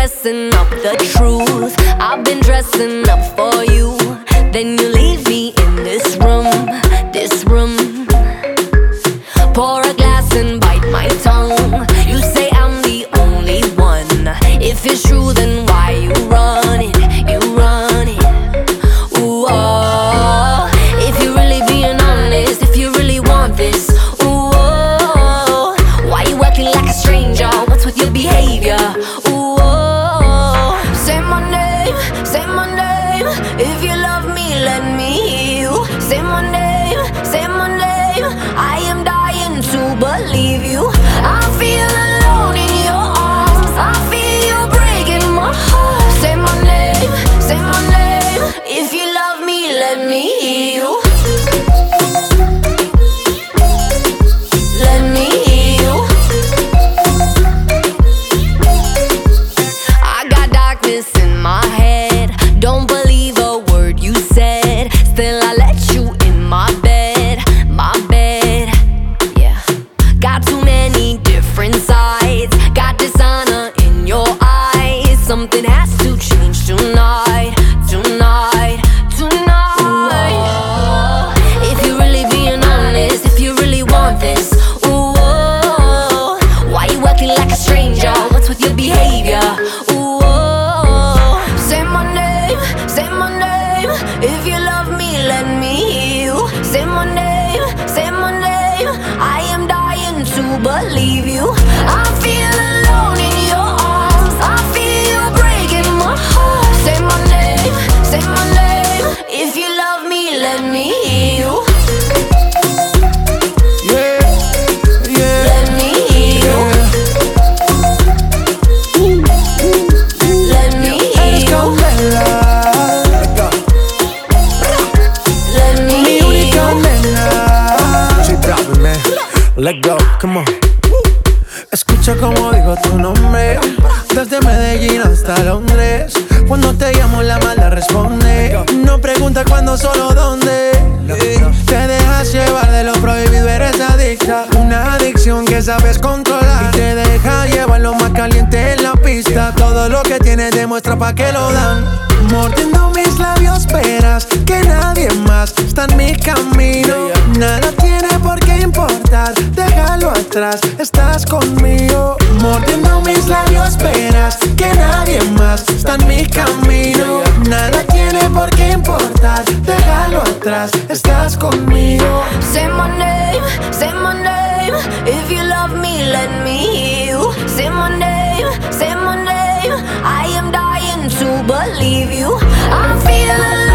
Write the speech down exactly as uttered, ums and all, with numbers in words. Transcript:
guessing up the truth. I've been dressing up for you. Then you leave me in this room, this room. Pour a glass and bite my tongue. You say I'm the only one. If it's true, then why you run it? You run it. Ooh, oh. If you're really being honest, if you really want this, ooh, oh. Why you acting like a stranger? What's with your behavior? Ooh, oh. Say my name, say my name. If you love me, let me hear you. Say my name, say my name. I am dying to believe you. I feel alone in your arms. I feel you breaking my heart. Say my name, say my name. If you love me, let me hear you. Let me hear you. I got darkness in my head. Don't believe a word you said. Still I let you in my bed, my bed. Yeah. Got too many different sides. Got dishonor in your eyes. Something has to change tonight, tonight, tonight. Ooh, if you're really being honest, if you really want this, ooh, oh, why you acting like a stranger? What's with your behavior? Ooh, oh, say my name, say my name. If you love me, let me hear you. Say my name, say my name. I am dying to believe you. I feel alone in your arms. I feel you breaking my heart. Say my name, say my name. If you love me, let me hear you. Yeah, yeah, Let me hear you. Let me hear you. Let me mi hear única you. nena. Soy Bobby, man. Let go, come on. Escucha como digo tu nombre, desde Medellín hasta Londres. Cuando te llamo la mala responde. No pregunta cuándo, solo dónde. Te dejas llevar de lo prohibido, eres adicta. Una adicción que sabes controlar. Y te deja llevar lo más caliente en la pista. Todo lo que tienes demuestra pa' que lo dan. Mordiendo mis labios esperas que nadie más está en mi camino. Nada tiene por qué importar, déjalo atrás, estás conmigo. Mordiendo mis labios esperas que nadie más está en mi camino. Nada tiene por qué importar, déjalo atrás, estás conmigo. Say my name, say my name. If you love me, let me hear you. Say my name, say my name. I am dying to believe you. I feel alive.